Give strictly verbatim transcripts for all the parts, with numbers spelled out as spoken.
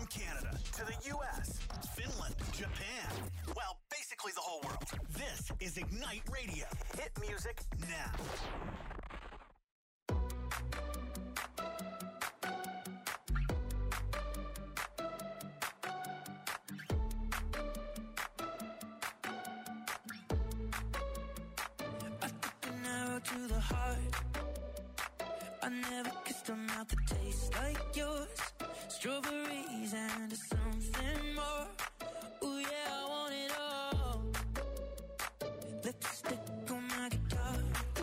From Canada to the U S, Finland, Japan, well, basically the whole world. This is Ignite Radio. Hit music now. To the heart, I never kissed a mouth that tastes like yours. Strawberries and something more. Ooh yeah, I want it all. Lipstick on my guitar.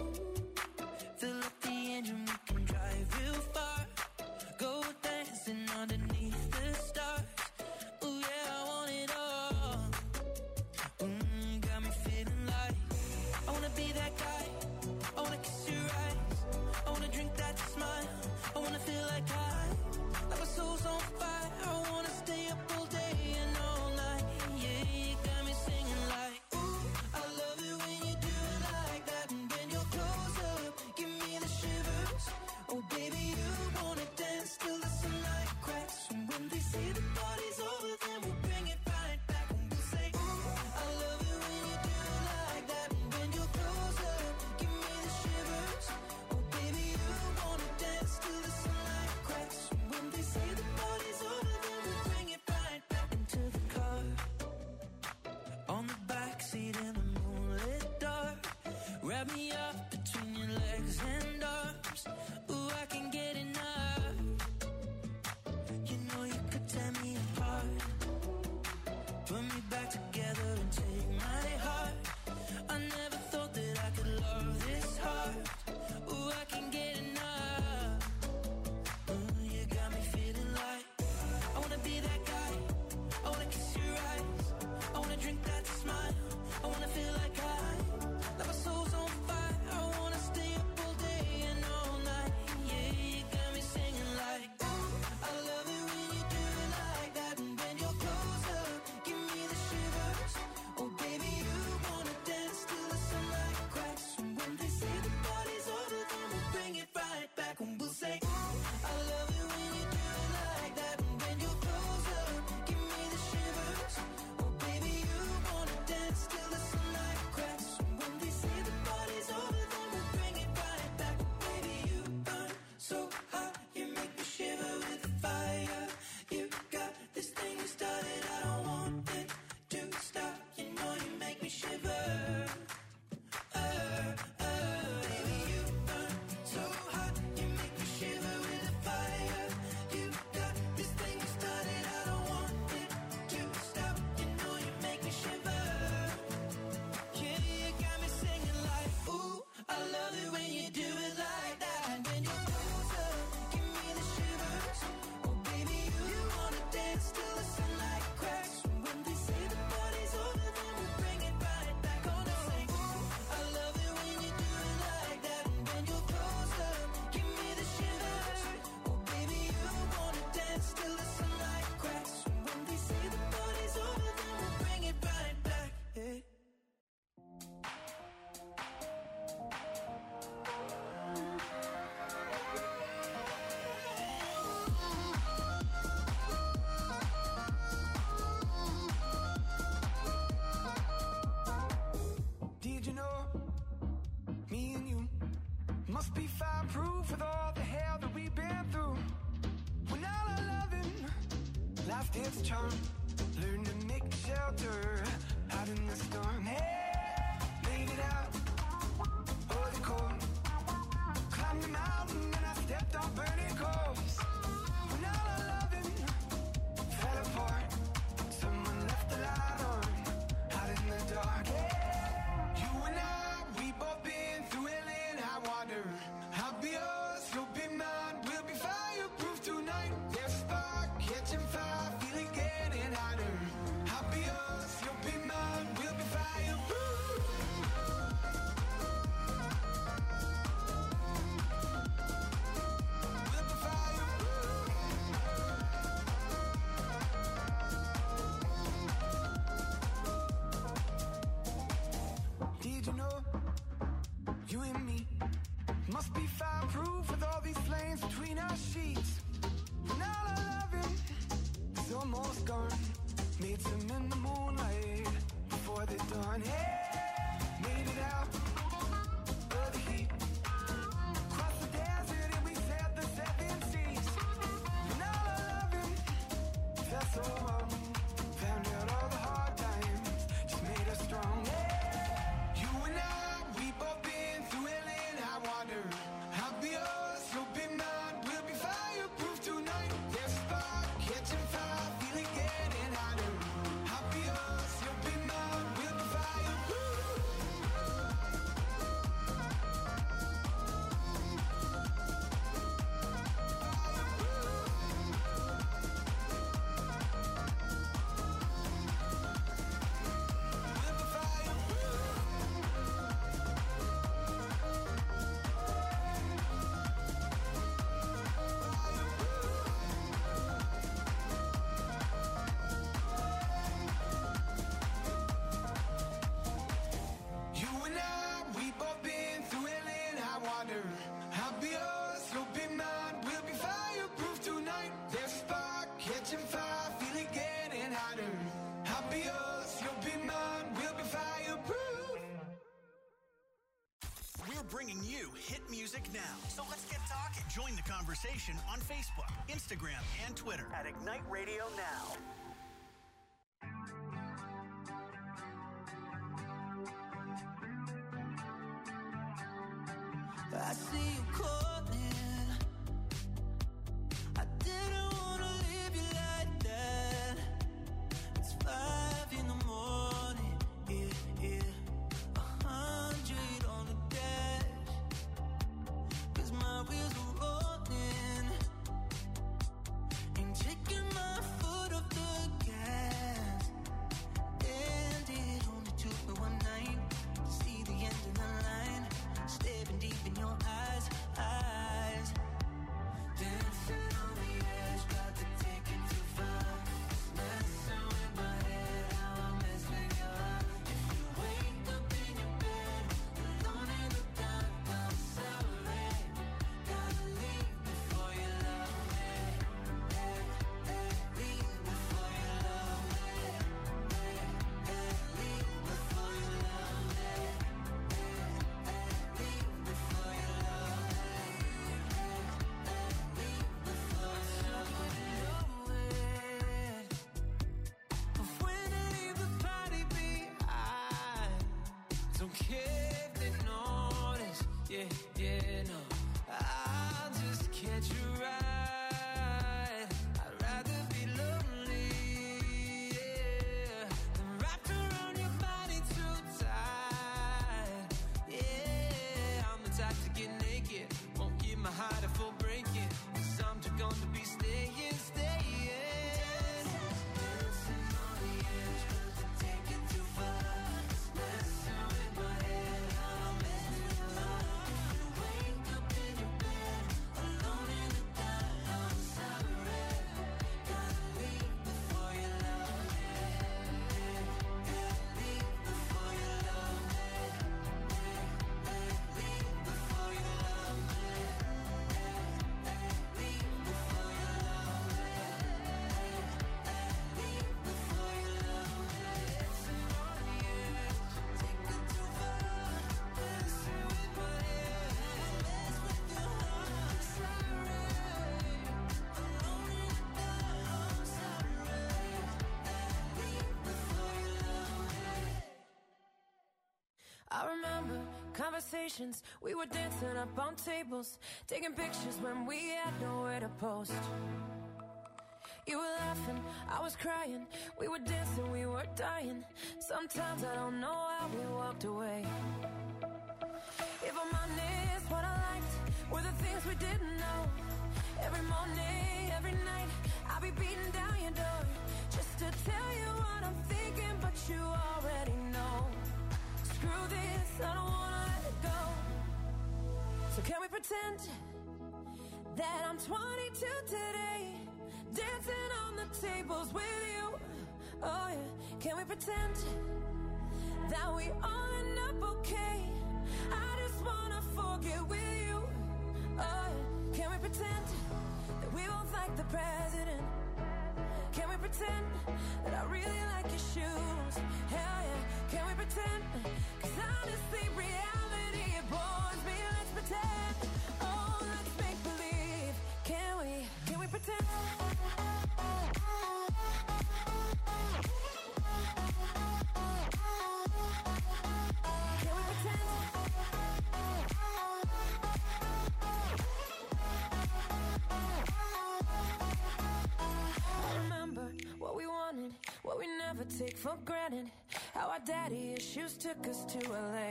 Fill up the engine, we can drive real far. Go dancing underneath the stars. Ooh yeah, I want it all. Mm, got me feeling like I wanna be that guy. I wanna kiss your eyes, I wanna drink that smile, I wanna feel like I, like my soul's on fire, I wanna stay up all day and all night, yeah, you got me singing like, ooh, I love it when you do it like that, and when you're close up, give me the shivers, oh baby you wanna dance till the sunlight cracks, and when they say the party's over, then we'll bring it right back, and we'll say, ooh, I love it when you do it like that, and when you're close up, give me the shivers, oh baby you wanna dance till the sunlight cracks, and when they say the party's over, then we'll bring it right back into the car, on the backseat in the moonlit dark, wrap me up between your legs and arms, ooh I can get enough, you know you could tear me apart, put me back together and take my heart, I never thought that I could love this hard, ooh I can get enough, ooh, you got me feeling like I wanna be that guy, I wanna kiss your eyes, I wanna drink that smile, I wanna feel like I, like my soul's on fire, I wanna stay up all day and all night, yeah, you got me singing like, ooh, I love it when you do it like that, and when you're close up, give me the shivers, oh baby you wanna dance till the sunlight cracks, and when they say the party's over, then we'll bring it right back, and we'll say, ooh, I love it when you do it like that, and when you're close up, give me the shivers, oh baby you wanna dance till the sunlight cracks, and when they say the party's over, then we'll bring it right back, baby you burn so hot, you make me shiver with the fire, you got this thing you started, I don't want it to stop, you know you make me shiver, uh, uh, baby you burn so hot, you make me shiver with the fire, you got this thing you started, I don't want it to stop, you know you make me shiver, yeah, you got me singing like, ooh, I love it when you do it like that, and when you're close up, give me the shivers, oh baby you wanna dance till the sunlight cracks, and when they say the party's over, then we'll bring it right back, on and say, ooh, I love it when you do it like that, and when you're close up, give me the shivers, oh baby you wanna dance till the sunlight cracks, and when they say the party's over, then we'll bring it right back, yeah. Did you know, me and you must be fireproof with all the hell that we've been through? When all our loving, life takes a charm, learn to make shelter out in the storm. Hey, made it out, oh the cold, climbed the mountain and I stepped on burning coals. When all our loving fell apart, someone left the light on, out in the dark. Hey, you and I, we both been through hell and high water. I'll be yours, you'll be mine, we'll be fireproof tonight. There's a spark, catching fire, feeling getting hotter. I'll be yours, you'll be mine, we'll be fireproof. We'll be fireproof. now. So let's get talking. Join the conversation on Facebook, Instagram, and Twitter at Ignite Radio Now. I see you calling. I didn't wanna leave you like that. It's five in the morning, yeah, yeah. A hundred on the dash, 'cause my wheels are rolling. Ain't taking my foot off the gas. And it only took me one night to see the end of the line. Staring deep in your eyes, eyes. Dancing on the edge, got to take it too far. Messing with my head, how I mess with your heart. If you wake up in your bed, alone in the dark, I'm sorry. Gotta leave before you love me. Hey, hey, leave before you love me. Hey, hey, leave before you love me. Don't care if they notice, yeah, yeah, no. I'll just catch you right. I'd rather be lonely, yeah, than wrapped around your body too tight. Yeah, I'm the type to get naked, won't give my heart a full breaking, 'cause I'm too gone to be staying, staying. Dancing on the edge, 'cause I take it too far. Messing with my head, how I mess with your heart. If you wake up in your bed, alone in the dark, I'm sorry. Gotta leave before you love me. Leave before you love me. Leave before you love me. Leave before you love me. Leave before you love me. Dancing on the edge, take it too far. Messing with my head, mess with your heart. Sorry, alone in the dark, I'm sorry. Leave before you love me. I remember conversations, we were dancing up on tables, taking pictures when we had nowhere to post. You were laughing, I was crying, we were dancing, we were dying. Sometimes I don't know how we walked away. If I'm honest, what I liked were the things we didn't know. Every morning, every night, I'll be beating down your door just to tell you what I'm thinking, but you already know. Screw this, I don't wanna let it go. So can we pretend that I'm twenty-two today, dancing on the tables with you? Oh yeah, can we pretend that we all end up okay? I just wanna forget with you. Oh yeah, can we pretend that we both like the president? Can we pretend that I really like your shoes? Hell yeah, can we pretend? 'Cause honestly, reality, it bores me. Let's pretend. Oh, let's make believe. Can we, can we pretend? Can we pretend? I remember what we wanted, what we never take for granted. How our daddy issues took us to L A.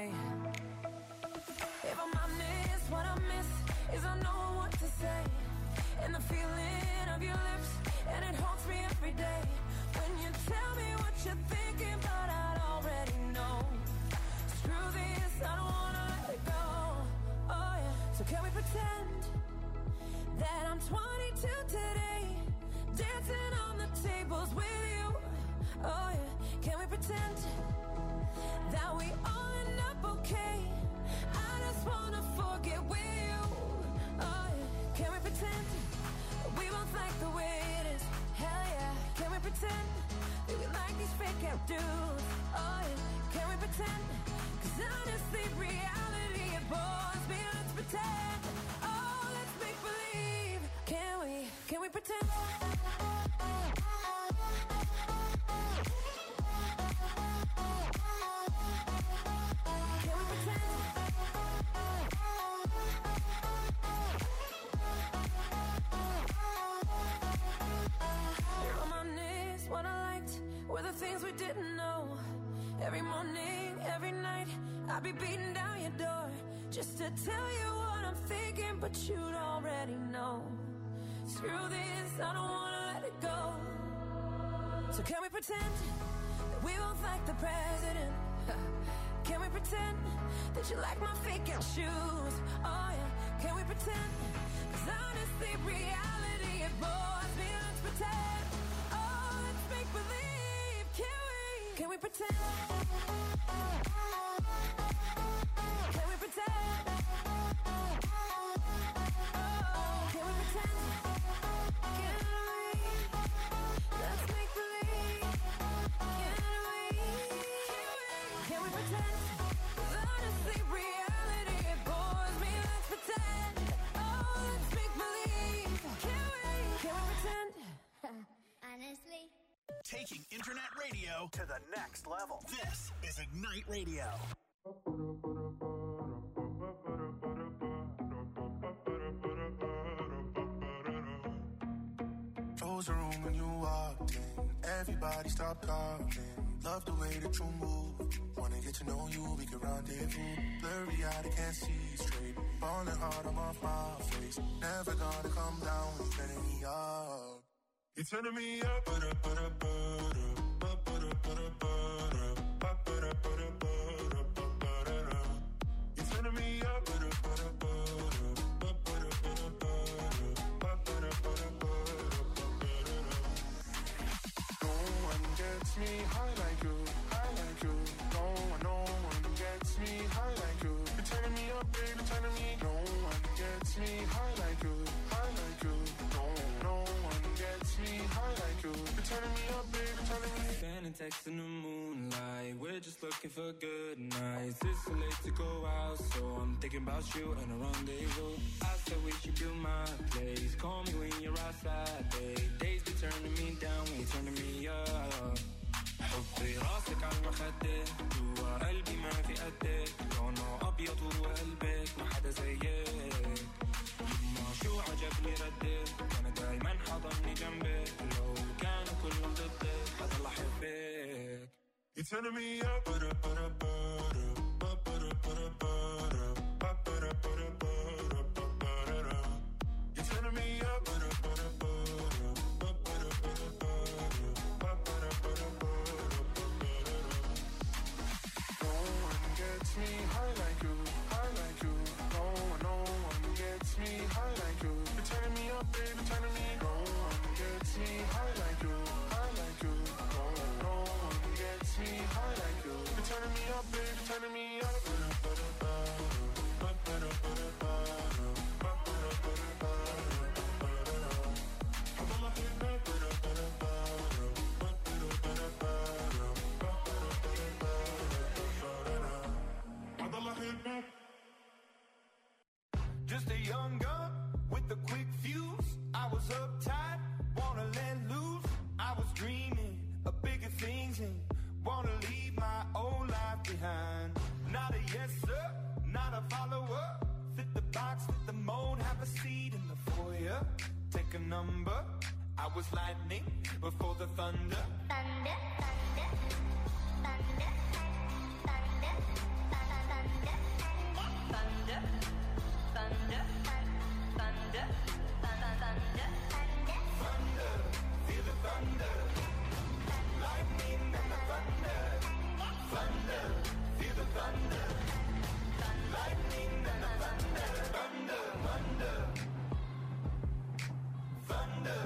If I'm honest, what I miss is I know what to say, and the feeling of your lips, and it haunts me every day. When you tell me what you're thinking, but I'd already know. Screw this, I don't wanna let it go. Oh yeah, so can we pretend that I'm twenty-two today, dancing on the tables with you? Oh yeah, can we pretend that we all end up okay? I just wanna forget with you. Oh yeah, can we pretend that we both like the way it is? Hell yeah, can we pretend that we like these fake out dudes? Oh yeah, can we pretend? 'Cause honestly, reality it bores me. Let's pretend. Oh, let's make believe. Can we? Can we pretend? Can we pretend? Reminisce what I liked were the things we didn't know. Every morning, every night, I'd be beating down your door just to tell you what I'm thinking, but you'd already know. Screw this, I don't wanna let it go. So can we pretend that we both like the president? Can we pretend that you like my fake out shoes? Oh yeah, can we pretend? 'Cause honestly, reality it bores me. Let's pretend. Oh, let's make believe. Can we? Can we pretend? Can we pretend? Oh, can we pretend? Can we? Let's make believe. Can we? Can we pretend? 'Cause honestly, reality it bores me. Let's pretend. Oh, let's make believe. Can we? Can we pretend? Honestly. Taking internet radio to the next level. This is Ignite Radio. Close the room when you walked in. Everybody stop talking. Love the way that you move. Wanna get to know you, we can rendezvous. Blurry eyed, I can't see straight. Falling hard, I'm off my face. Never gonna come down, you're turning me up. You're turning me up, but up, but up, but up. You're turning me up, but up, but up, no one gets me high like you, high like you. No one, no one gets me high like you. You're turning me up, baby, turning me. No one gets me high like you, high like you. No, no one gets me high like you. You're turning me up, baby, turning me. Sending texts in the moonlight. We're just looking for good nights. It's so late to go out, so I'm thinking about you and a rendezvous. I said we should do my place. Call me when you're outside, babe. Days be turning me down when you're turning me up. حطي راسك على المخدة جوا قلبي ما في قدك لونه أبيض وقلبك ما حدا زيك يما شو عجبني ردك أنا دايما حضني جنبك لو كانوا كلهم ضدك حضل أحبك. You're turning me up, but up, but up, but up, but up, but up, but up, but up, but up, but up, but up. You're turning me up, but up, but up, but up, but up, but up, but up, but up, but up. No one gets me high like you, high like you. No one, no one gets me high like you. You're turning me up, baby, turning me. No one gets me high like you, high like you. No, no one gets me high like you. You're turning me up, baby, turning me up. Just a young gun with a quick fuse. I was uptight, wanna let loose. I was dreaming of bigger things and wanna leave my old life behind. Not a yes sir, not a follower. Fit the box, fit the mold, have a seat in the foyer. Take a number. I was lightning before the thunder. Thunder, thunder, thunder, thunder, thunder, thunder, thunder, thunder, thunder, Thunder, feel the thunder. Lightning and the thunder. Thunder, feel the thunder. Lightning and the thunder. Thunder, thunder. Thunder.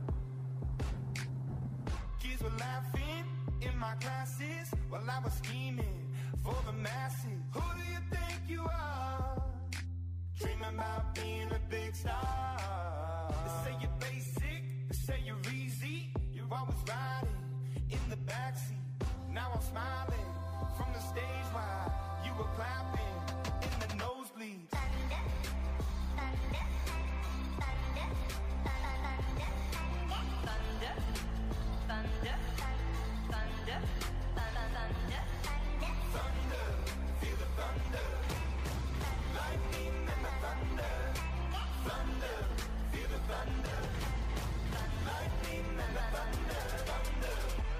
Kids were laughing in my classes while I was scheming for the masses. Who do you think you are? Dreaming about being a big star. They say you're basic, they say you're easy. You're always riding in the backseat. Now I'm smiling from the stage while you were clapping in the nosebleeds. Thunder, thunder, thunder, thunder, thunder, thunder, thunder, thunder, Thunder, feel the thunder. Lightning and the thunder. Thunder, feel the thunder. Lightning and the thunder. Thunder.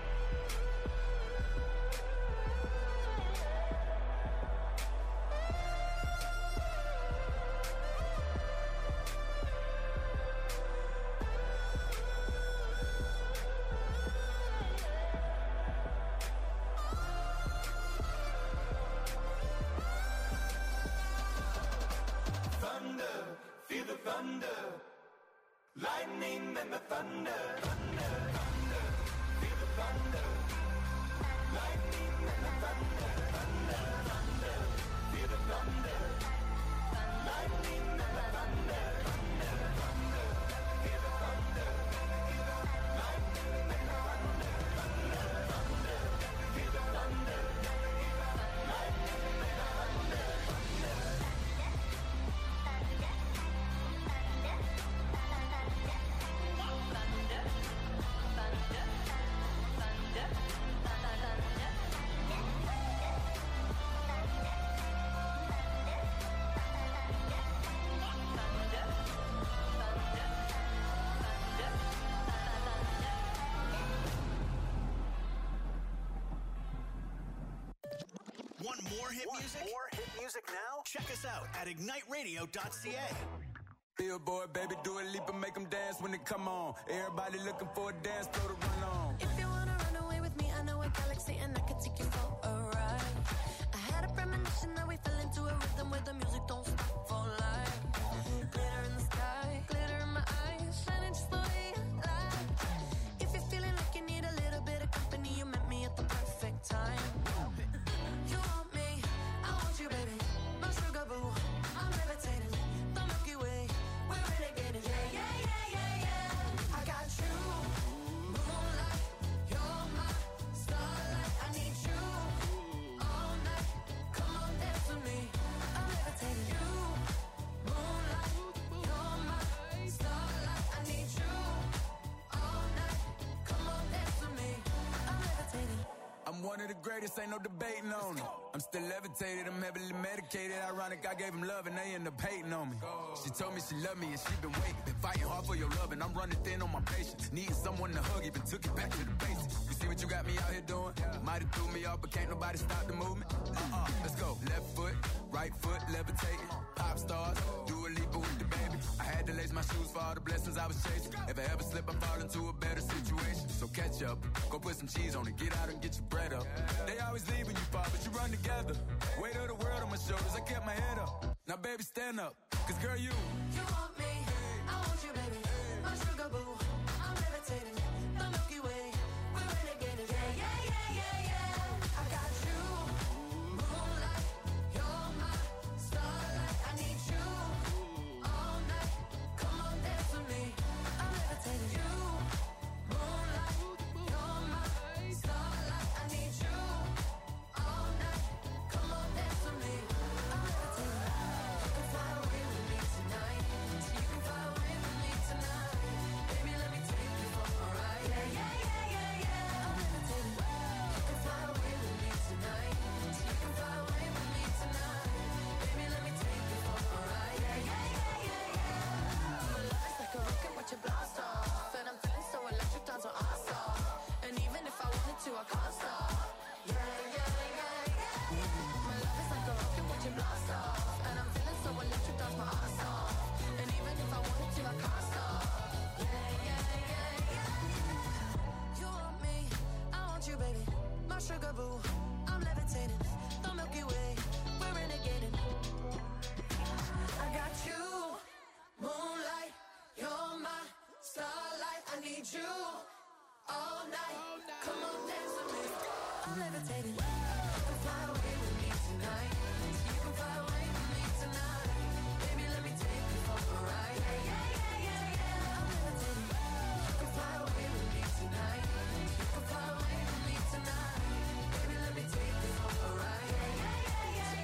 Thunder, feel the thunder. Lightning and the thunder. Thunder, thunder, feel the thunder. Lightning and the thunder. Thunder, thunder, feel the thunder. Lightning and the thunder. Thunder, thunder, feel the thunder. Lightning and the thunder. Thunder, thunder, feel the thunder. Lightning and the thunder. Want more hit Want music? more hit music now? Check us out at ignite radio dot c a. Billboard, baby, do a leap and make them dance when they come on. Everybody looking for a dance floor to run on. If you wanna run away with me, I know a galaxy and I can take you for a ride. I had a premonition that we fell into a rhythm where the music don't stop for life. Glitter in the sky, glitter in my eyes, shining just the way I like. If you're feeling like you need a little bit of company, you met me at the perfect time. You want me, I want you, baby. My sugar boo, I'm levitating. The Milky Way, we're renegading. Yeah, yeah, yeah, yeah, yeah. I got you, moonlight. You're my starlight. I need you all night. Come on, dance with me. I'm levitating. You, moonlight. You're my starlight. I need you all night. Come on, dance with me. I'm levitating. I'm one of the greatest, ain't no debating on it. I'm still levitated, I'm heavily medicated. Ironic, I gave him love and they end up hating on me. She told me she loved me and she been waiting. Been fighting hard for your love and I'm running thin on my patience. Needing someone to hug, even took it back to the basics. You see what you got me out here doing? Might have threw me off, but can't nobody stop the movement. Uh-uh, let's go. Left foot, right foot, levitating. Pop stars, do a leap with the baby. I had to lace my shoes for all the blessings I was chasing. If I ever slip, I fall into a better situation. So catch up, go put some cheese on it, get out and get your bread up. They always leave when you fall, but you run together. Weight of the world on my shoulders, I kept my head up. Now baby, stand up, cause girl, you You want me, I want you, baby. My sugar boo, I'm levitating. The Milky Way, we're renegading. Yeah, yeah, yeah, yeah, yeah. I got you, moonlight. You're my starlight. I need you all night. Come on, dance with me. I'm levitating. You, moonlight. You're my starlight. I need you all night. Come on, dance with me. I'm levitating. You can fly away with me tonight. So you can fly away with me tonight. Baby, let me take you for a ride. Yeah, yeah, yeah, yeah, yeah. I'm levitating. You can fly away with me tonight. So you can fly away with me tonight. Baby, let me take you for a ride. Yeah, yeah, yeah, yeah, yeah. My love is like a rocket, watch it blast off. And I'm feeling so electric, dance on our stop. And even if I wanted to, I can't stop. Yeah, yeah, yeah, yeah. My love is like a rocket, watch it blast off. And I'm feeling so electric, dance my ass off. And even if I wanted to, I can't stop. Yeah, yeah, yeah, yeah. You want me, I want you, baby. My sugar boo, I'm levitating. The Milky Way, we're renegading. I got you, moonlight. You're my starlight. I need you all night. Come on, dance with me. I'm levitating. You can fly away with me tonight. You can fly away with me tonight. Baby, let me take you for a ride. Yeah, yeah, yeah, yeah, yeah. I'm levitating. You can fly away with me tonight. You can fly away with me tonight. Baby, let me take you for a ride. Yeah, yeah, yeah, yeah,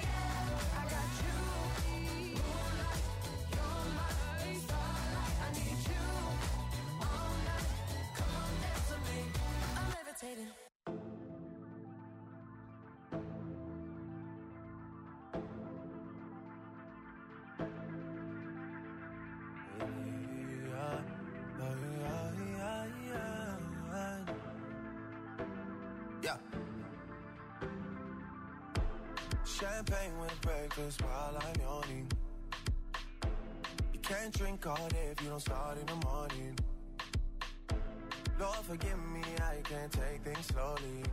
Champagne with breakfast while I'm yawning. You can't drink all day if you don't start in the morning. Lord forgive me, I can't take things slowly.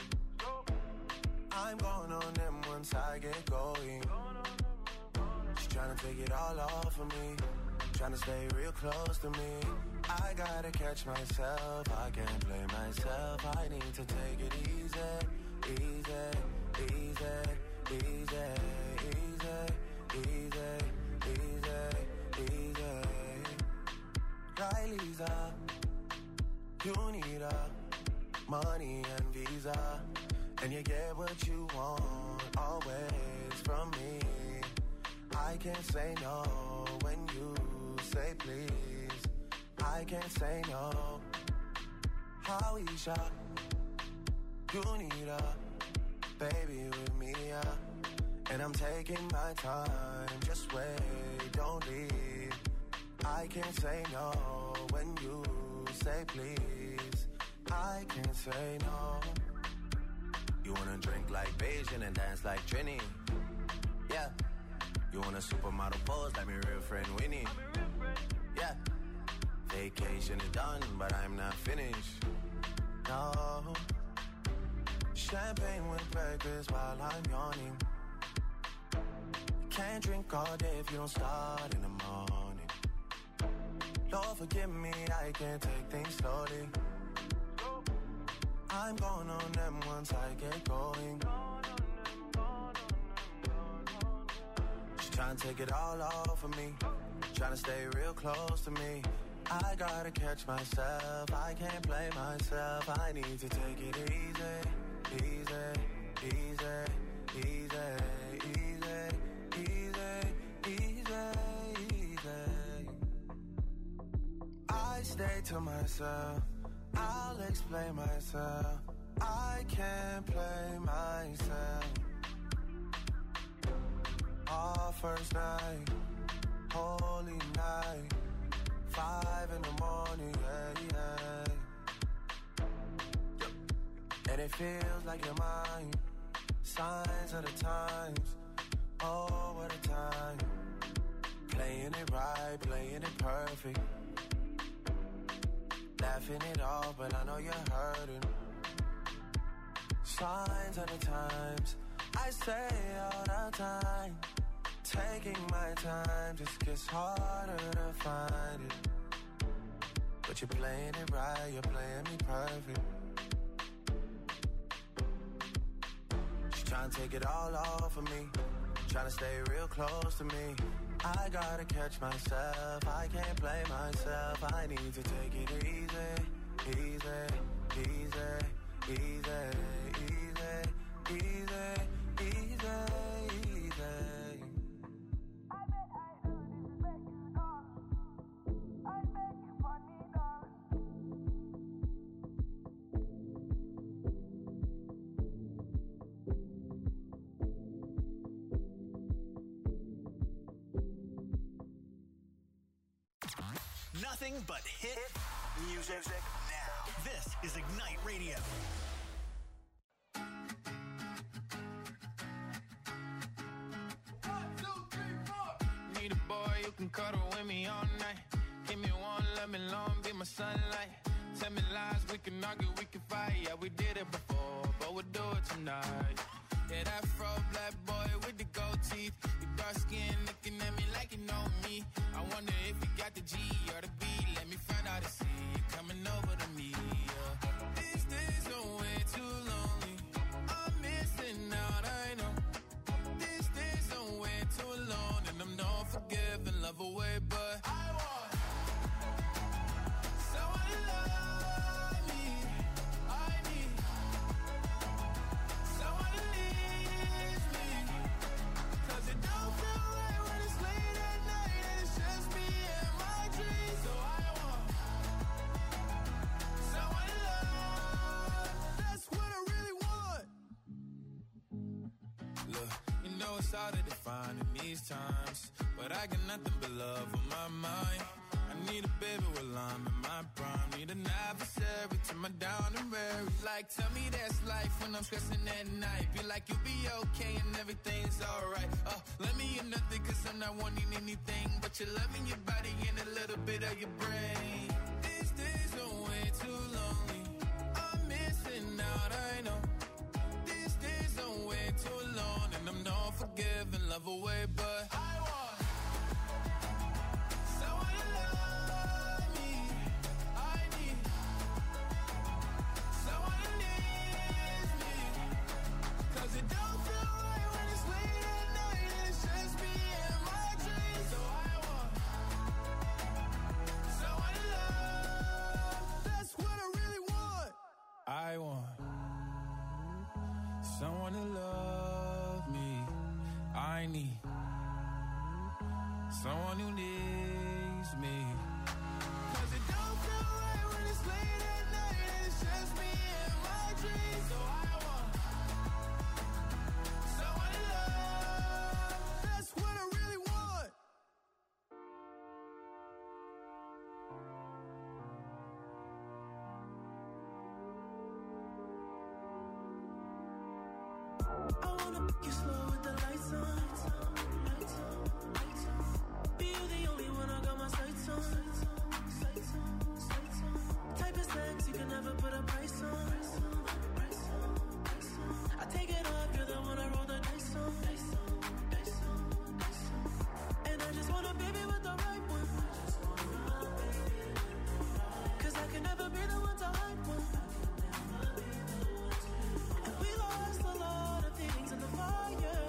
I'm going on them once I get going. She's trying to take it all off of me, trying to stay real close to me. I gotta catch myself, I can't blame myself. I need to take it easy, easy, easy, easy, easy, easy, easy, easy. Right, Lisa, you need a money and visa, and you get what you want always from me. I can't say no when you say please. I can't say no. How Isha, you need a baby with me, yeah. And I'm taking my time, just wait, don't leave. I can't say no when you say please. I can't say no. You wanna drink like Beijing and dance like Trini? Yeah. You want a supermodel pose like my real friend Winnie? Yeah. Vacation is done, but I'm not finished. No. Champagne with breakfast while I'm yawning. You can't drink all day if you don't start in the morning. Lord forgive me, I can't take things slowly. I'm going on them once I get going. She's trying to take it all off of me, trying to stay real close to me. I gotta catch myself, I can't blame myself. I need to take it easy, easy, easy, easy, easy, easy, easy, easy. I stay to myself, I'll explain myself. I can't play myself. Our first night, holy night, five in the morning, yeah, yeah. And it feels like you're mine. Signs of the times, oh, what a time. Playing it right, playing it perfect. Laughing it off, but I know you're hurting. Signs of the times, I say all the time. Taking my time just gets harder to find it. But you're playing it right, you're playing me perfect. She's trying to take it all off of me, trying to stay real close to me. I gotta catch myself, I can't blame myself. I need to take it easy, easy, easy, easy, easy, easy, easy, easy. Nothing but hit music now. This is Ignite Radio. One, two, three, four. Need a boy you can cuddle with me all night. Give me one, let me long, be my sunlight. Tell me lies, we can argue, we can fight. Yeah, we did it before, but we'll do it tonight. Yeah, that fro black boy with the gold teeth. Your dark skin looking at me like you know me. I wonder if you got the G or the B. Let me find out and see you coming over to me. Yeah. These days are way too lonely. I'm missing out, I know. These days are way too alone, and I'm not forgiving, love away, but I want someone to love me. I need someone to leave me, 'cause it don't feel right when it's late at night and it's just me and my dreams. So I want someone to love. That's what I really want. Look, you know it's hard to define in these times, but I got nothing but love on my mind. I need a baby while I'm in my prime. need an adversary to my down and weary. Like, tell me that's life when I'm stressing at night. Be like, you'll be okay and everything's alright. Uh, let me in nothing cause I'm not wanting anything but you're loving your body and a little bit of your brain. These days are way too lonely. I'm missing out, I know. These days are way too long and I'm not forgiving love away, but I want someone to love me. I need someone who needs me. Cause it don't feel right when it's late at night and it's just me and my dreams. So I want someone to love. That's what I really want. I want someone to love me. I need someone who needs me. Cause it don't feel right when it's late at night and it's just me and my dreams. So I want someone to love. That's what I really want. I wanna make you slow with the lights on. Lights on, lights on. Be you the only one I got my sights on. Sights on, sights on. Type of sex you can never put a price on. I take it off, you're the one I roll the dice on. And I just want a baby with the right one. Cause I can never be the one to hype one. And we lost a lot of things in the fire.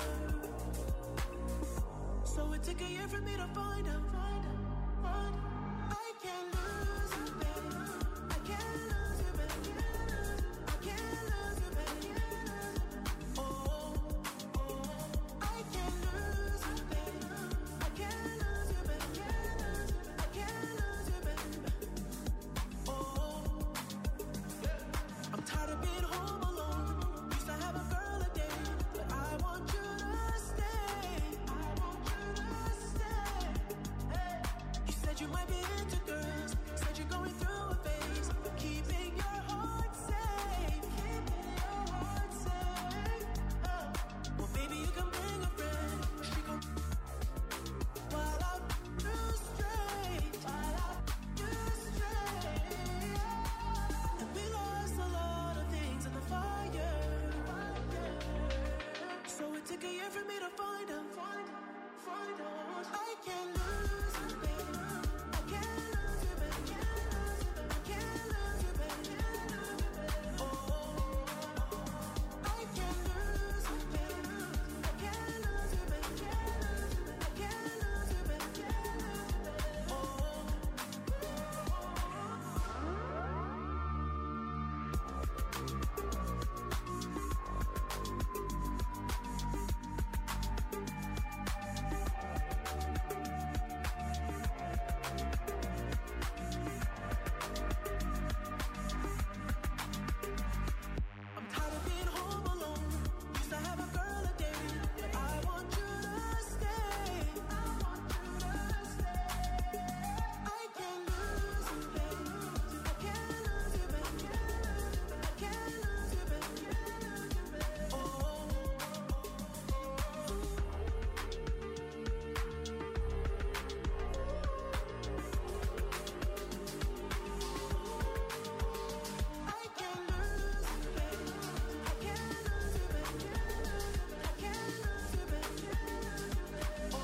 So it took a year for me to find out. Find out, find out. I can't lose you, baby. I can't lose you, baby. I can't lose you, baby. Oh, oh. I can't lose you, baby. I can't lose you, baby. I can't lose you, baby. Oh, I'm tired of being home alone. Used to have a girl a day, but I want you to stay. I want you to stay. Hey. You said you might be into girls. Said you're going through a phase. Keeping your heart safe. Keeping your heart safe. Oh. Well, maybe you can bring a friend. She gon' while I'm too straight. While I'm too straight. And we lost a lot of things in the fire. So it took a year for me to find out. Find out, find out. I can't lose you, baby. I can't lose you, baby. I can't lose you, baby. Oh, I can't lose you, baby. I can't lose you, baby. I can't lose you, baby. Oh. I'm tired of being home alone. Used to have a girl a day, but I want you to stay. I want you to stay. I can't lose you, baby. I can't lose you, baby. I can't lose you, baby. Oh. I can't lose you, baby. I can't lose you, baby. I can't lose you, baby. Oh.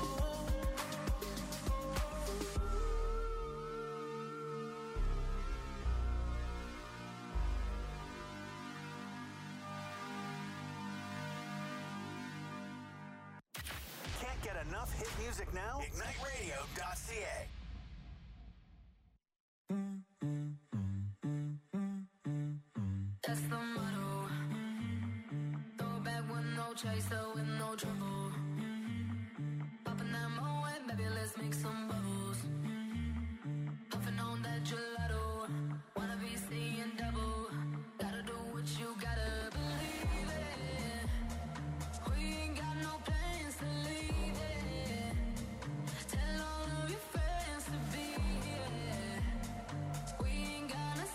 Can't get enough hit music now? Ignite radio dot c a. That's the motto. Throw back with no chaser, with no trouble. Popping that Moet, baby, let's make some bubbles. Puffing on that gelato. Wanna be seeing double. Gotta do what you gotta believe it. We ain't got no plans to leave it. Tell all of your friends to be here. We ain't gonna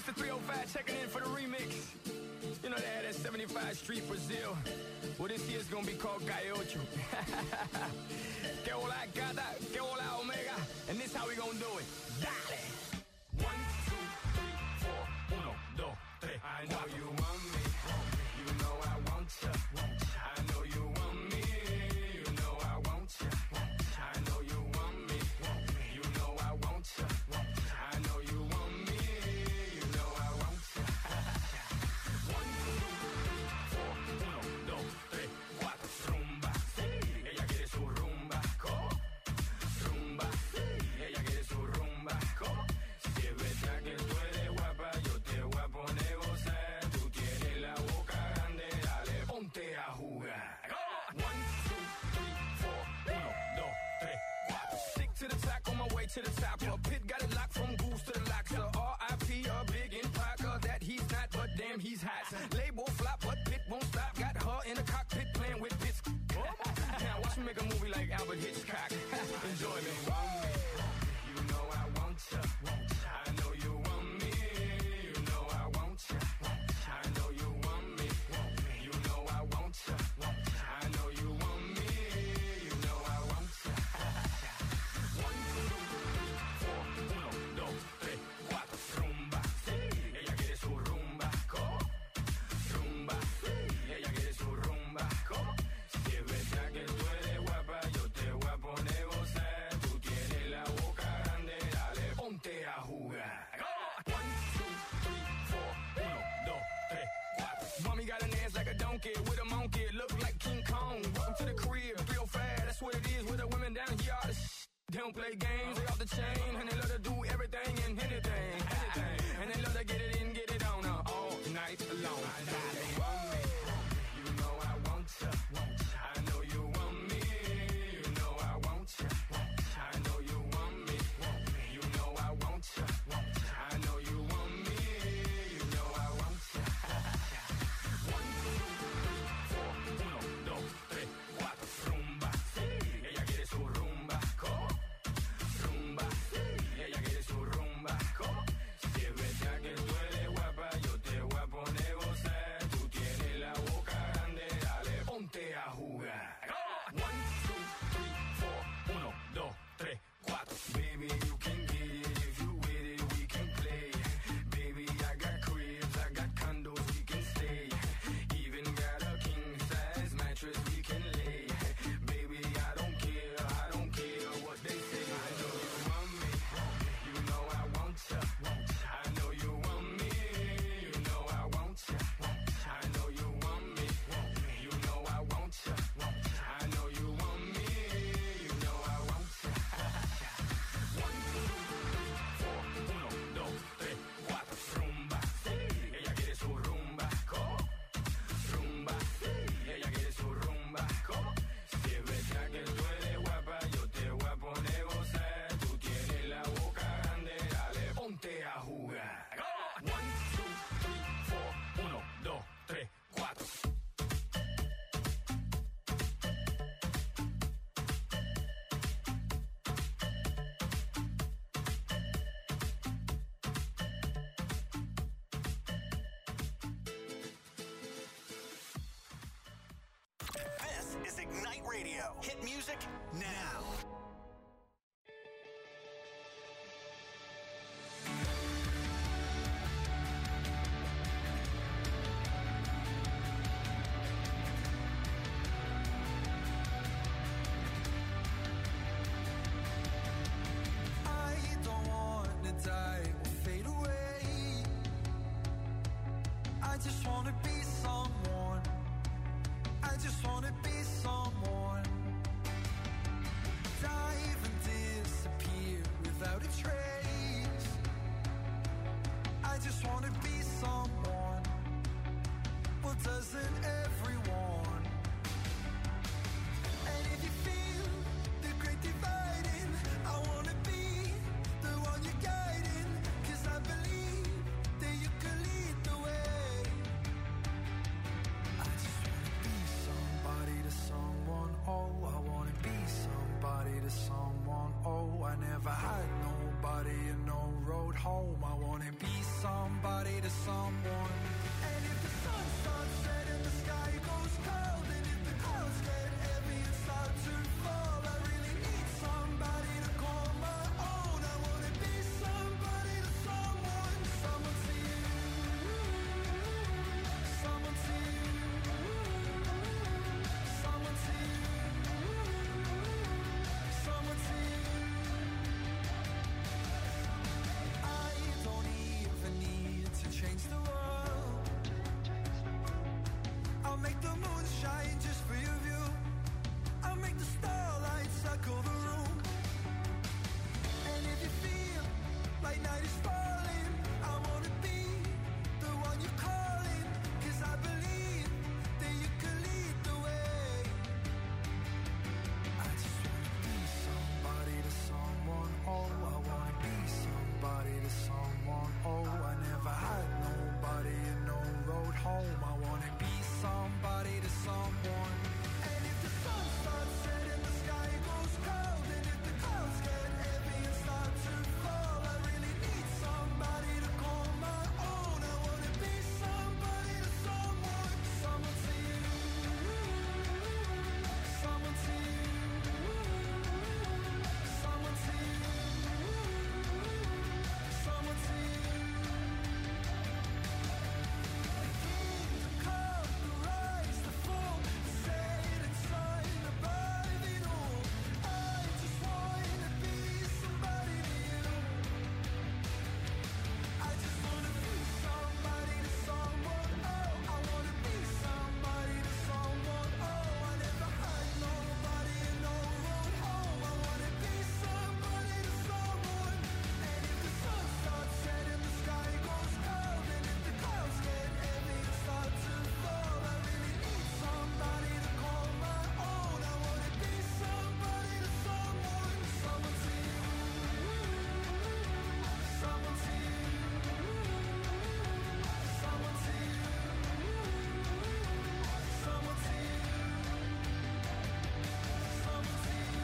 Mister three oh five checking in for the remix. You know they had that seventy-five Street Brazil. Well, this year's gonna be called Gaiocho. Que hola gata, que hola omega. And this how we gonna do it. Dale! One, two, three, four. Uno, dos, tres. I know you want me. You know I want ya. I know you want me. You know I want ya. I know you want me. You know I want ya. I know you want me. You know I want ya. One, two, three, four. Uno, dos, tres, cuatro. Rumba, sí. Ella quiere su rumba. ¿Cómo? Rumba, sí. Ella quiere su rumba. ¿Cómo? Si es verdad que tú eres guapa, yo te voy a poner gozar. Tú tienes la boca grande, dale, ponte a jugar. One, two, three, four. Uno, dos, tres, cuatro. Stick to the track on my way to the top. A pit got it locked from goose to the lock. So R I P a big impact of that he's not, but damn he's hot. Label flop, but Pit won't stop. Got her in the cockpit playing with bits. Now watch me make a movie like Albert Hitchcock. Enjoy me. You know I want ya. I know you want me. You know I want ya. I know you want me. You know I want ya. I know you want me. You know I want ya. One, two, three, four. Uno, dos, tres, cuatro. Rumba, sí. Ella quiere su rumba. ¿Cómo? Rumba, sí. Ella quiere su rumba. ¿Cómo? Si es verdad que tú eres guapa, yo te voy a poner gozar. Tú tienes la boca grande, dale, ponte a jugar. One, two, three, four. Uno, dos, tres, cuatro. Mommy got an ass like a donkey with a monkey. Look like King Kong. Welcome to the crib, three oh five. That's what it is with the women down here. All the sh- They don't play games, they off the chain. And they love to do everything and anything, anything. And they love to get it in, get it on uh, all night long. You want me. You know I want ya. I know you want me. You know I want ya. I know you want me. You know I want ya. I know you want me. You know I want ya. One, two, three, four. Uno, dos, tres, cuatro. Rumba, sí. Ella quiere su rumba. ¿Cómo? Rumba, sí. Ella quiere su rumba. ¿Cómo? Si es verdad que tú eres guapa, yo te voy a poner gozar. Tú tienes la boca grande, dale, ponte a jugar. One, two, three, four. Uno, dos, tres, cuatro. Baby, you can get it if you with it, we can play. Baby, I got cribs, I got condos, we can stay. Even got a king size mattress we can lay. Baby, I don't care, I don't care what they say. I know you want me, you know I want ya. I know you want me, you know I want ya. I know you want me, you know I want ya. I know you want me, you know I want ya. One, two, three, four. Uno, dos, tres, cuatro. Rumba, sí. Ella quiere su rumba. ¿Cómo? Rumba, sí. Ella quiere su rumba. ¿Cómo? Si es verdad que tú eres guapa, yo te voy a poner gozar. Tú tienes la boca grande, dale, ponte a jugar. One, two, three, four. Uno, dos, tres, cuatro. This is Ignite Radio. Hit music now. I don't wanna die or fade away. I just wanna be someone. I just wanna be someone. Dive and disappear without a trace. I just wanna be someone. Well, doesn't everyone? And if you feel the great dividing, I wanna be the one you're guiding. 'Cause I believe that you can lead the way. I just wanna be somebody to someone. Oh, I wanna be somebody to someone. Oh, I never had nobody and no road home. I wanna be somebody home. I wanna be somebody to someone. And if the sun starts setting, the sky goes cold. And if the clouds get heavy and start to fall, I really need somebody to call my own. I wanna be somebody to someone. Someone to you. Someone to you. Someone to you. Someone to you. The king, the cup, the rise, the fall, the set and sign above it all. I just wanna be somebody to you. I just wanna be somebody to someone. Oh, I wanna be somebody to someone. Oh, I never had nobody and no road home. I wanna be somebody to someone. And if the sun starts setting, the sky goes cold. And if the clouds get heavy and start to fall, I really need somebody to call my own. I wanna be somebody to someone. Someone to you. Someone to you. Someone to you. Someone to you. Someone to you.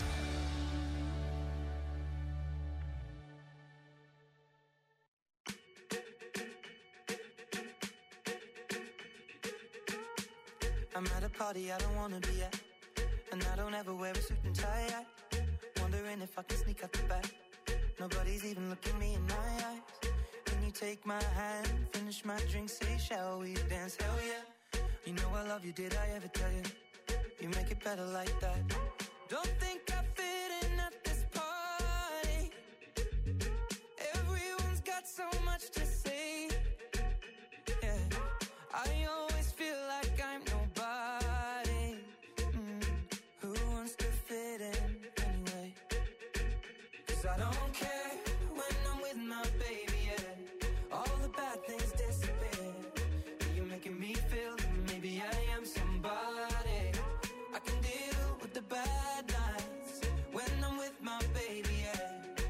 I'm at a party I don't wanna be at, and I don't ever wear a suit and tie. I wondering if I can sneak out the back. Nobody's even looking me in my eyes. Can you take my hand, finish my drink, say shall we dance? Hell yeah. You know I love you, did I ever tell you? You make it better like that. Don't think I fit in at this party. Everyone's got so much to say. Yeah, I always feel like I'm nobody. Mm, who wants to fit in anyway? 'Cause I don't care when I'm with my baby, yeah. All the bad things disappear. You're making me feel that maybe I am somebody. I can deal with the bad nights when I'm with my baby, yeah.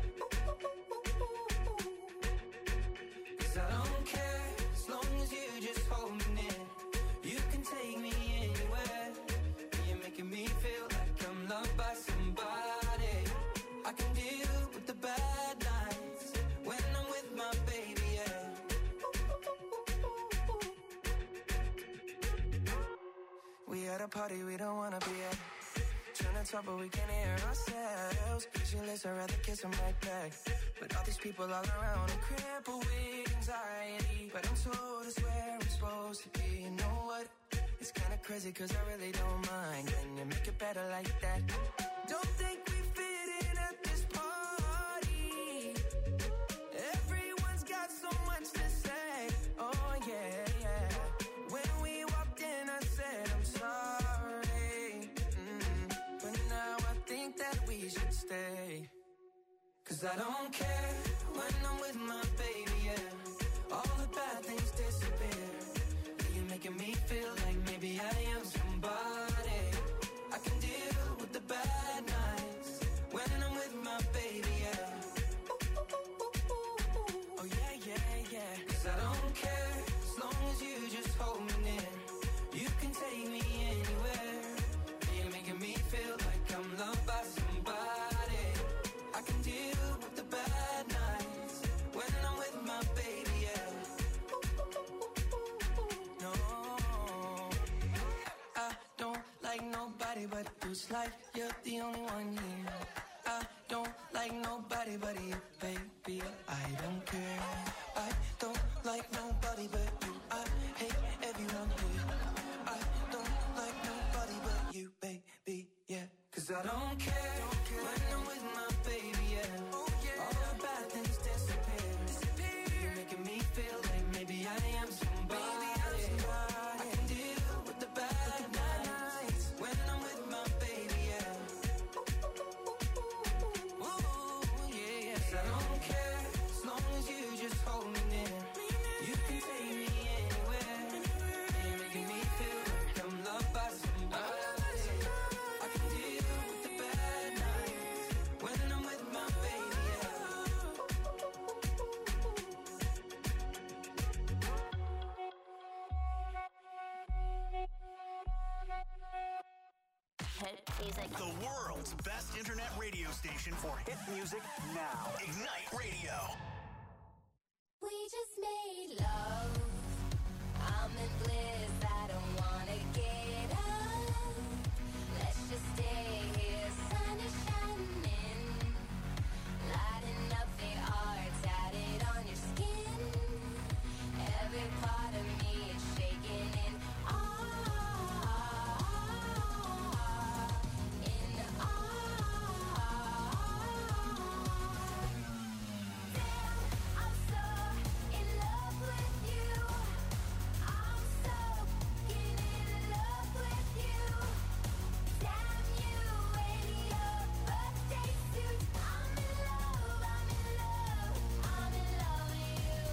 'Cause I don't care as long as you just hold me near. You can take me anywhere. You're making me feel like I'm loved by somebody. I can deal with the bad nights when I'm with my baby, yeah. We at a party we don't wanna be at. Trying to talk but we can't hear ourselves. Pictureless, I'd rather kiss them right back. But all these people all around, I'm crippled with anxiety. But I'm told it's where I'm supposed to be. You know what? It's kinda crazy 'cause I really don't mind. Can you make it better like that? Don't think we fit in at this party. Everyone's got so much to say. Oh yeah, yeah. When we walked in I said I'm sorry. Mm, but now I think that we should stay. 'Cause I don't care when I'm with my baby, yeah. All the bad things disappear. You're making me feel like maybe I am somebody. I can deal with the bad nights when I'm with my baby, yeah. Oh yeah, yeah, yeah. 'Cause I don't care as long as you just hold me near. You can take me anywhere. You're making me feel like I'm loved by somebody. I can deal with the bad nights when I'm with my baby, yeah. No, I don't like nobody but you. It's like you're the only one here. I don't like nobody but you, baby. I don't care. I don't like nobody but you. I hate everyone here. I don't like nobody but you, baby, yeah. 'Cause I don't care when I'm with my baby, yeah. All the bad things disappear. You're making me feel like maybe I am somebody. I can deal with the bad nights when I'm with my baby, yeah. Ooh, yeah, yeah. 'Cause I don't care as long as you just hold me near. You can take me anywhere. You're making me feel like I'm loved by somebody. I can deal with the bad Hit music. The world's best internet radio station for hit music now. Ignite Radio. We just made love. I'm in bliss. I don't wanna get up. Let's just stay here. Sun is shining, lighting up the art tatted on your skin. Every part of me is shaking in awe, in awe. Damn, I'm so in love with you. I'm so in love with you. Damn you in your birthday suit. I'm in love, I'm in love, I'm in love with you.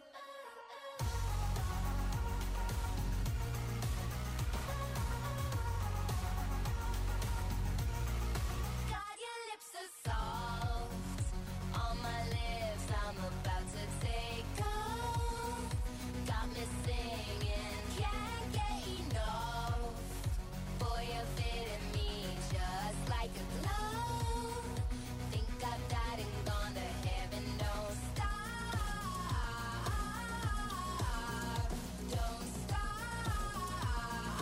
God, your lips are soft on my lips. I'm about to take off. Got me singing, can't get enough. Boy, you're fitting me just like a glove. Think I've died and gone to heaven. Don't stop, don't stop.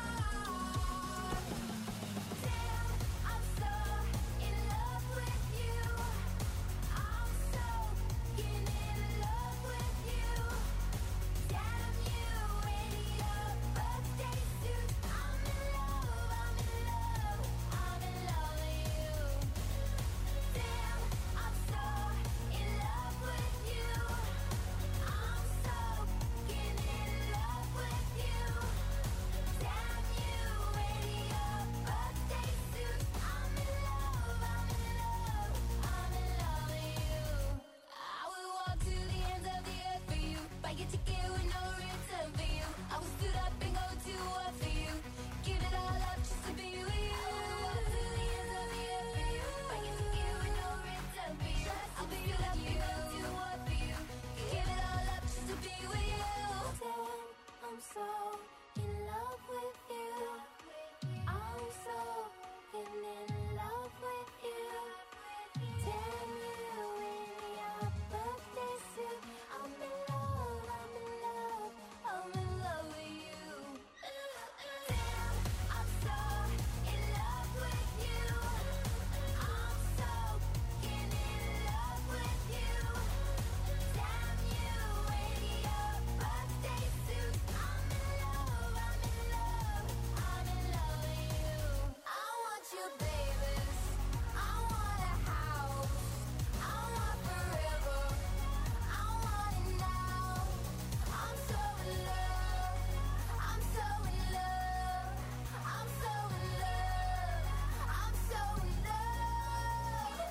Damn, I'm so in love with you. I'm so in love with you. Damn you in your birthday suit. I'm in love, I'm in love, I'm in love with you. Damn, I'm so in love with you. I'm so in love with you. Damn you in your birthday suit. I'm in love, I'm in love, I'm in love with you. I would walk to the ends of the earth for you. Buy your ticket with no return for you. I would stood up and go to war for you. Give it all up just to be with you. I would walk to the ends of the earth for you. Buy your ticket with no return for you. I would stood up and go to war for you. Give it all up just to be with you. Damn, I'm so in love with you. I'm so in love with you. Damn you in your birthday suit. I'm in love, I'm in love, I'm in love with you. Damn, I'm so in love with you. I'm so in love with you. Damn you in your birthday suit. I'm in love, I'm in love, I'm in love with you. I want you, babies. I want a house. I want forever. I want it now. I'm so in love. I'm so in love. I'm so in love. I'm so in love.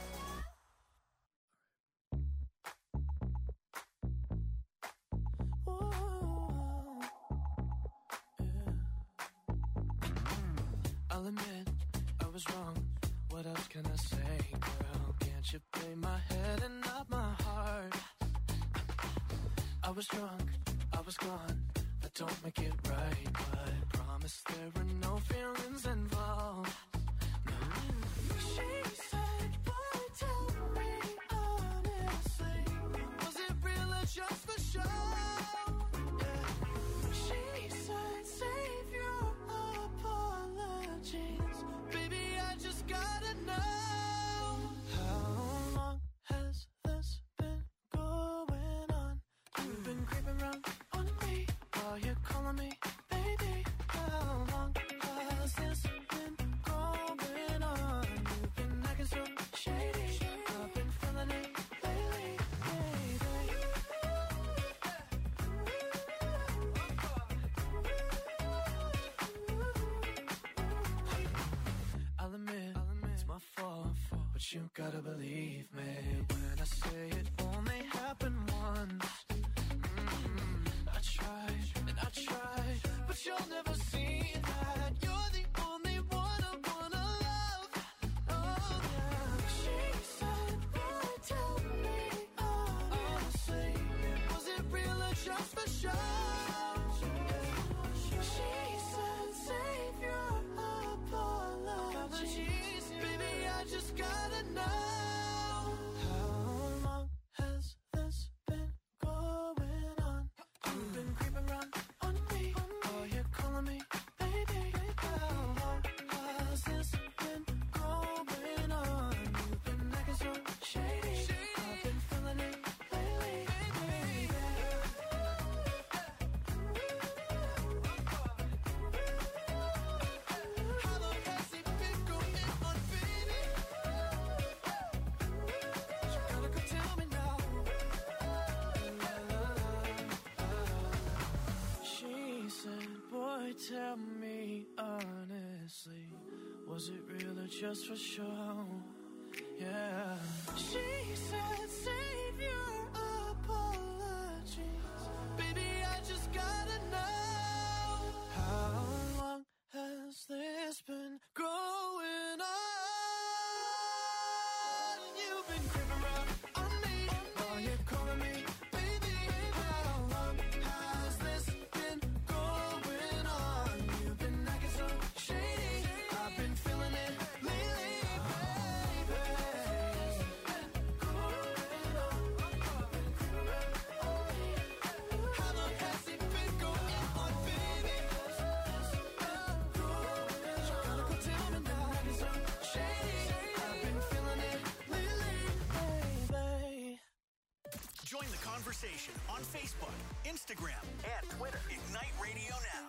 I'll admit I was wrong. What else can I say, girl? Can't you play my head and not my heart? I was drunk, I was gone. That don't make it right, but promise there were no feelings involved. No. She said, boy, tell me honestly, was it real or just for show? Yeah. She said, save your apologies. Baby, I just gotta know. How long has this been going on? You've been creeping around on me while you're calling me baby. How long has this been going on? You've been acting so shady. I've been feeling it lately, baby. I'll admit, it's my fault, but you gotta believe me when I say it only happened once. Mm, I tried and I tried, but you'll never see that. You're the only one I wanna love. Oh yeah. She said, boy, tell me honestly, was it real or just for show? She said, save your apology. Boy, tell me honestly, was it real or just for show? Yeah. She said, save your apologies. Baby, I just gotta know, how long has this been going on? You've been creeping around on me while you're calling me baby. How long has this been going on? You've been acting so shady. I've been feeling it lately, baby. How long has it been going on, baby? Gotta go tell me now. Acting so shady. I've been feeling it lately, baby. Join the conversation on Facebook, Instagram, and Twitter. Ignite Radio Now.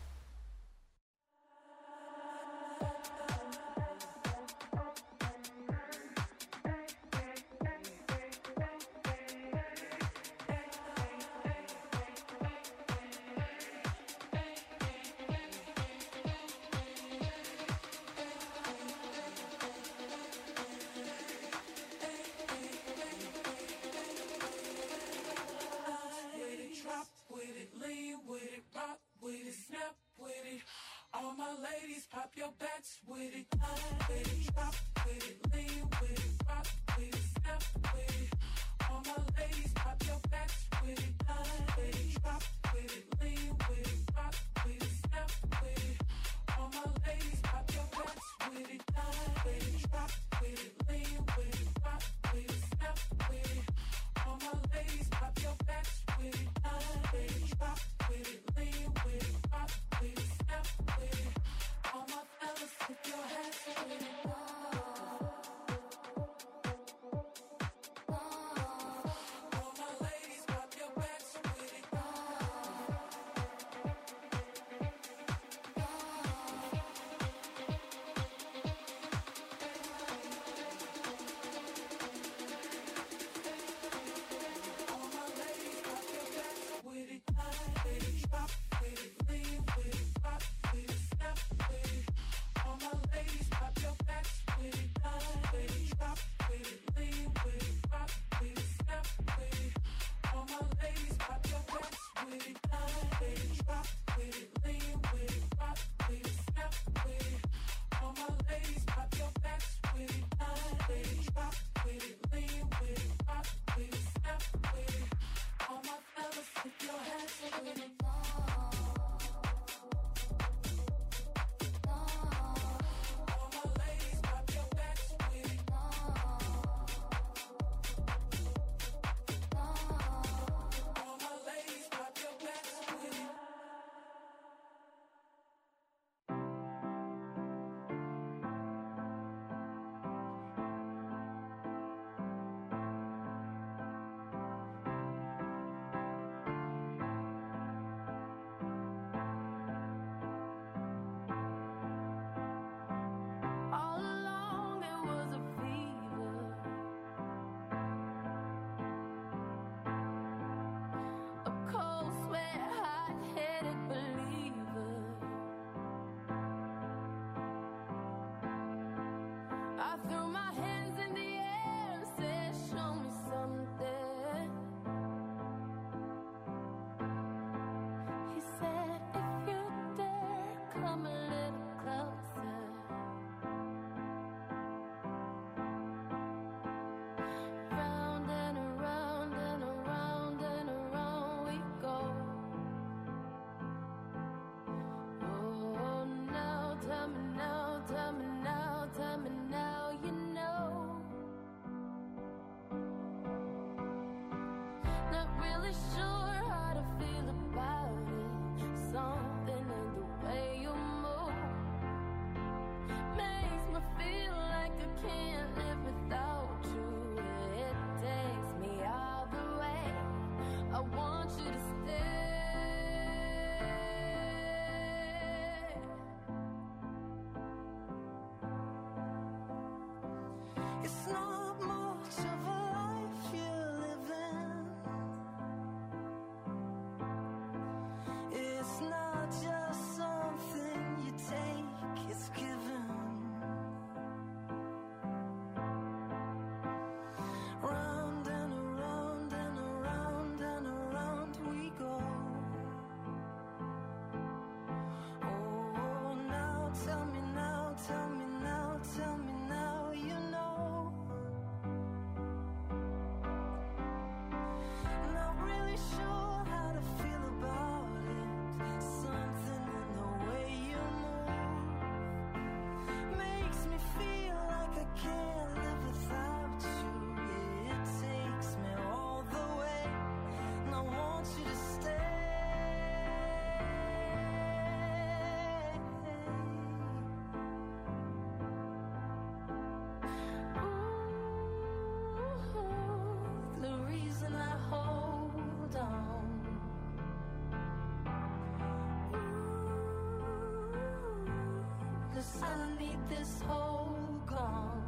With it, drop with it, lean with it, rock with it, snap with it. All my ladies, pop your backs with it. With it, drop with it, lean with it, rock with it, snap with it. All my ladies, pop your backs with it. With it, drop with it, lean with it, rock with it, snap with it. All my ladies, pop your backs with it. With it, drop with it, lean with it, rock with it, snap with it. All my ladies, pop your backs with it. With it, drop with it, lean with it, rock with it, snap with it. All my fellas, put your hands with it. hopeless underneath this whole gone.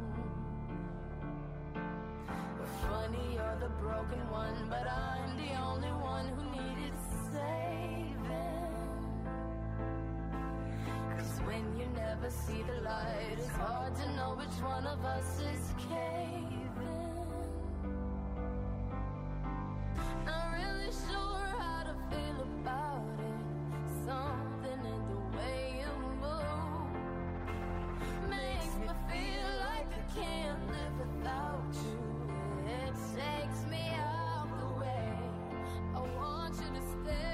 Funny, you're the broken one, but I'm the only one who needed saving. 'Cause when you never see the light, it's hard to know which one of us is caving. Not really sure how to feel about it. Something in the way you move makes me feel like I can't live without you. It takes me out the way. I want you to stay.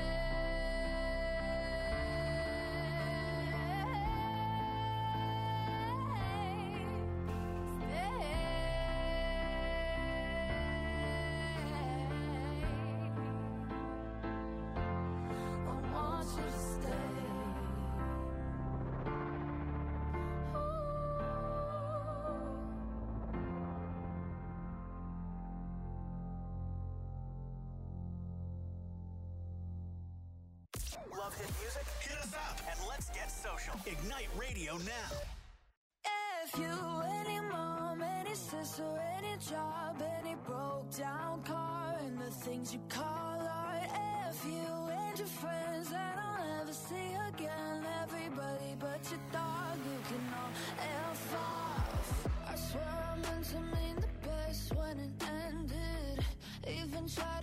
Love hit music? Hit us up and let's get social. Ignite Radio now. If you, any mom, any sister, any job, any broke down car, and the things you call art. If you and your friends that I'll never see again, everybody but your dog, you can all F off. I swear I meant to mean the best when it ended. Even try